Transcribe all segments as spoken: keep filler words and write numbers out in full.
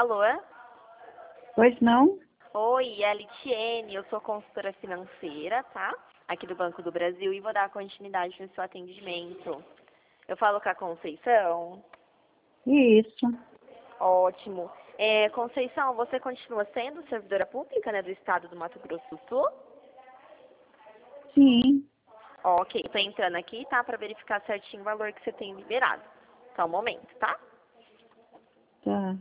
Alô? Pois não? Oi, é a Litiene, eu sou consultora financeira, tá? Aqui do Banco do Brasil e vou dar continuidade no seu atendimento. Eu falo com a Conceição? Isso. Ótimo. É, Conceição, você continua sendo servidora pública, né, do estado do Mato Grosso do Sul? Sim. Ok, tô entrando aqui, tá, para verificar certinho o valor que você tem liberado. Só um momento, tá? Tá.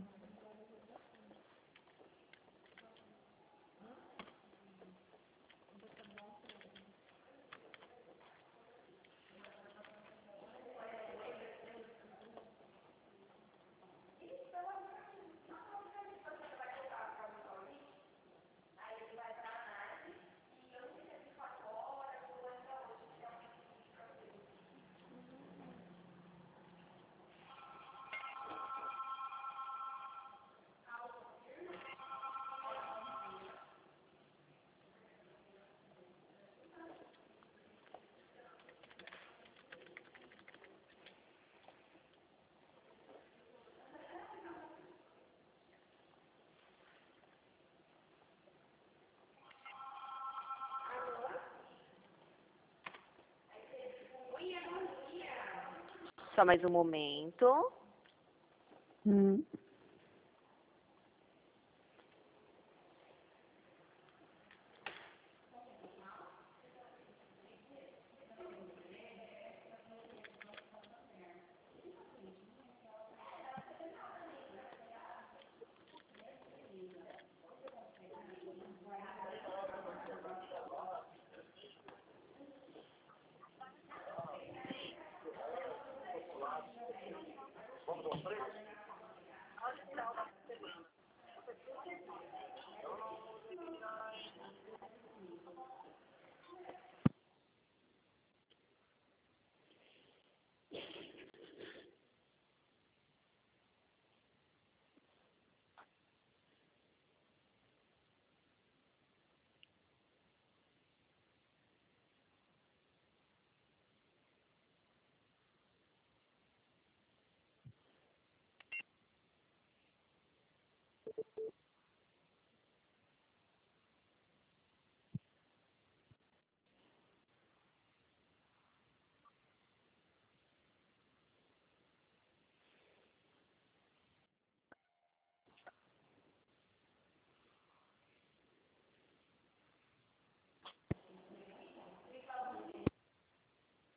Só mais um momento. Hum.